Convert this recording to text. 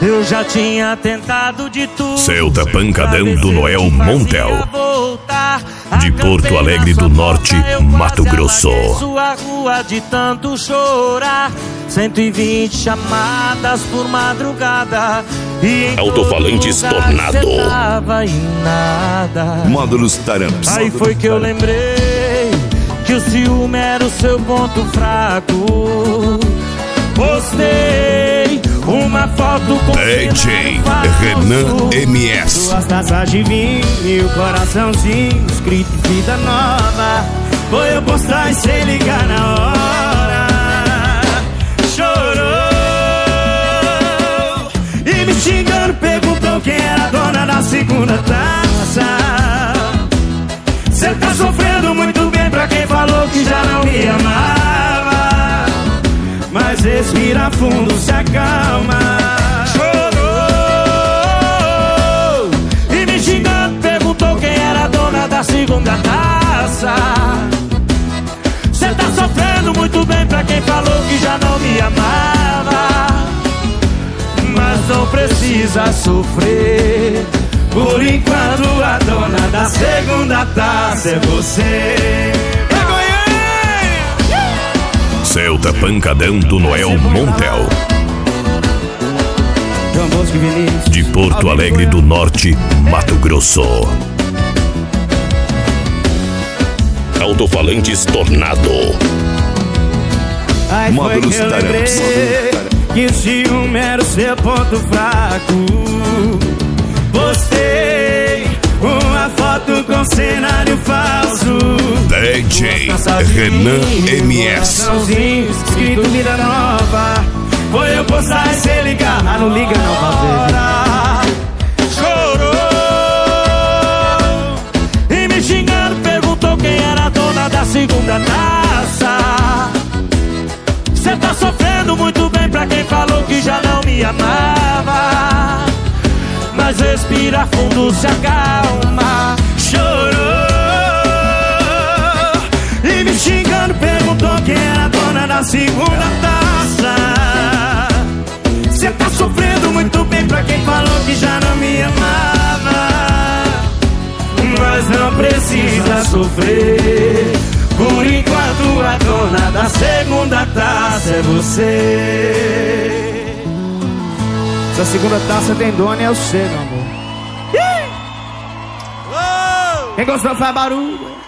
Eu já tinha tentado de tudo. Celta Pancadão do Noel Montel, de Porto Alegre do Norte, Mato Grosso. Sua rua de tanto chorar, 120 chamadas por madrugada e Alto-falantes Tornado, e nada. Módulos Taramps. Aí foi que eu lembrei que o ciúme era o seu ponto fraco. Postei uma foto com DJ Renan MS, duas taças de vinho e o coraçãozinho escrito vida nova. Foi eu postar e sem ligar na hora. Chorou e me xingando, perguntou quem era a dona da segunda taça. Cê tá sofrendo muito bem pra quem falou que já não me amava. Mas respira fundo, se acalma. Chorou e me xingando, perguntou quem era a dona da segunda taça. Cê tá sofrendo muito bem pra quem falou que já não me amava. Mas não precisa sofrer, por enquanto a dona da segunda taça é você. Celta Pancadão do Noel Montel, de Porto Alegre do Norte, Mato Grosso. Alto-falantes Tornado, Módulos Taramps. Que o ciúme era o seu ponto fraco. Postei uma foto com cenário falso. DJ Renan MS, escrito vida nova. Foi eu postar e sem ligar. Ah, não liga não, pra ver. Chorou e me xingando, perguntou quem era a dona da segunda taça. Cê tá sofrendo muito bem pra quem falou que já não me amava. Mas respira fundo, se acalma. Chorou e me xingando, perguntou quem era a dona da segunda taça. Cê tá sofrendo muito bem pra quem falou que já não me amava. Mas não precisa sofrer, por enquanto a dona da segunda taça é você. Essa segunda taça tem dona é você, meu amor. Quem gostou faz barulho.